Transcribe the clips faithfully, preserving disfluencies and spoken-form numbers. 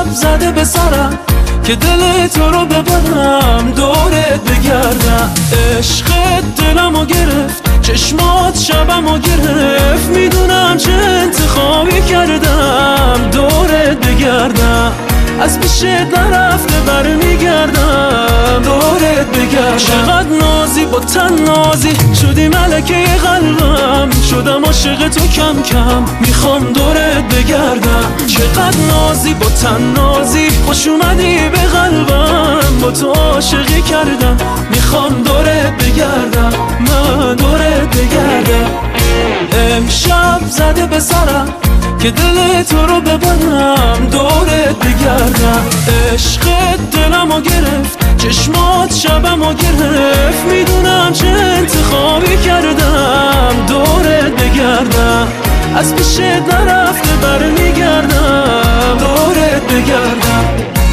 امشب زده به سرم که دل تو رو ببرم دورت بگردم. عشقت دلمو گرفت، چشمات شبمو گرفت، میدونم چه انتخابی کردم دورت بگردم. از پیشت نرفته برمیگردم دورت بگردم. چقدر نازی با تن نازی شدی ملکه قلبم، شدم عاشق تو کم کم میخوام دورت بگردم. چقدر نازی با تن نازی خوش اومدی به قلبم، با تو عاشقی کردم میخوام دورت بگردم، من دورت بگردم. امشب زده به سرم که دل تو رو ببرم دورت بگردم. عشقت دلمو گرفت، چشمات شبمو گرفت، میدونم چه انتخابی کردم دورت بگردم. از پیشت نرفته برمیگردم دورت بگردم.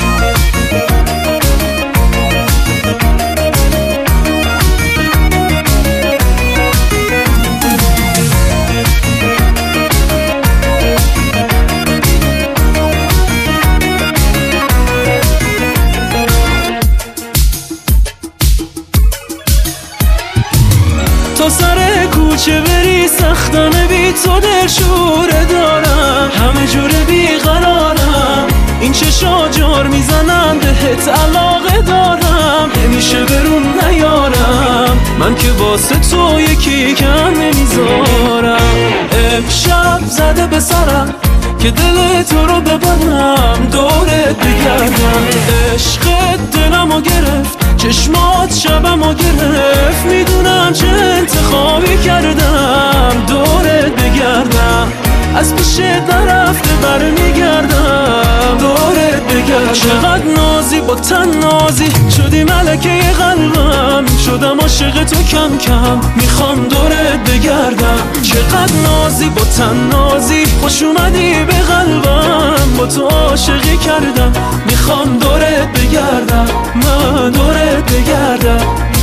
تا سر کوچه بری سختانه بی تو دلشوره دارم، همه جوره بیقرارم، این چشا جار میزنن بهت علاقه دارم، نمیشه برون نیارم، من که واسه تو یکی کم نمیذارم. امشب زده به سرم که دل تو رو ببرم دورت بگردم. عشقت دلمو گرفت، چشمات شبمو گرفت، میدونم چه انتخابی کردم دورت بگردم. از پیشت نرفته برمیگردم دورت بگردم. چقدر نازی با تن نازی شدی ملکه قلبم، شدم عاشق تو کم کم میخوام دورت بگردم. چقدر نازی با تن نازی خوش اومدی به قلبم، با تو عاشقی کردم میخوام دورت بگردم، من دورت بگردم.